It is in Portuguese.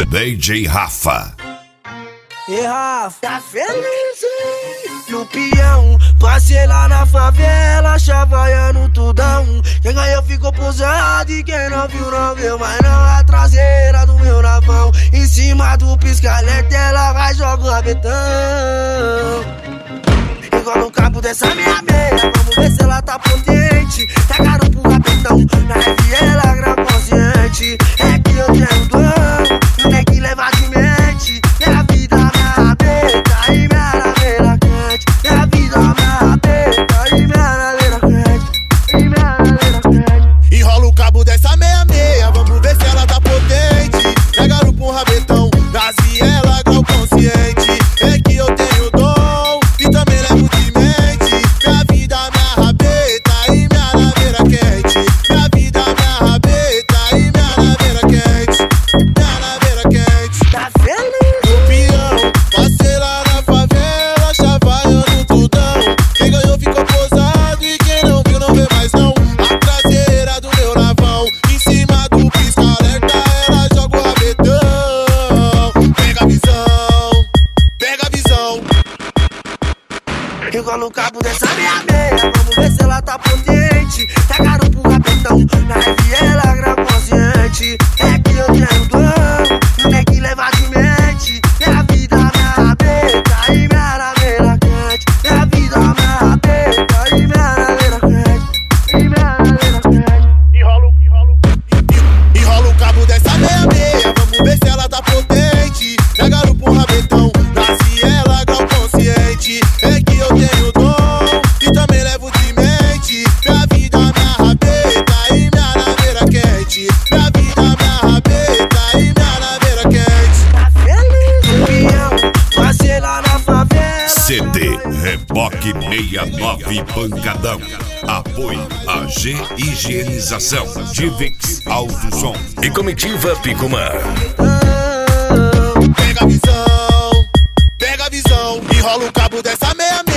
DJ Rafa. E Rafa, tá feliz, hein? No peão, passei lá na favela, chavaiando tudão. Quem ganhou ficou posado e quem não viu não viu. Mas não a traseira do meu navão. Em cima do piscalete ela vai jogar o rabetão. Igual no cabo dessa minha meia, vamos ver se ela tá potente. Tacaram pro rabetão, na rave ela grava consciente. É que eu tenho dom, não tem que levar de mente. Minha vida, minha rabeta e minha naveira quente. Minha vida, minha rabeta e minha naveira quente. E minha naveira quente. Enrola o cabo dessa meia-meia, vamos ver se ela tá potente. Pegaram pro rabetão, das vielas grau consciente. É que eu tenho dom e também levo de mente. Minha vida, minha rabeta e minha naveira quente. Minha vida, minha rabeta e minha naveira quente. Minha naveira quente. Tá feliz? No peão, passei lá na favela, chavaiando tudão. Quem ganhou ficou posado e quem não viu não vê mais não. A traseira do meu navão, em cima do pisca-alerta ela joga o rabetão. Pega a visão, pega a visão. Igual no cabo dessa minha meia, vamos ver se ela tá potente. Tacaram pro rabetão, na rave ela grava consciente. É que eu tenho dom, não tem que levar de mente. Minha vida, minha rabeta e minha naveira quente. Minha vida, minha rabeta e minha naveira quente. E minha naveira quente. Enrola o cabo dessa meia-meia, vamos ver se ela tá potente. Pegaram pro rabetão, nasce ela grau consciente. É que eu tenho dom e também levo de mente. Minha vida, minha rabeta e minha naveira quente. Minha vida, minha rabeta e minha naveira quente. Tá feliz? Peão, passei lá na favela. CD Reboque 69 Pancadão. Apoio AG Higienização, Divix Alto Som e Comitiva Picumã. Pega a visão, enrola o cabo dessa meia-meia.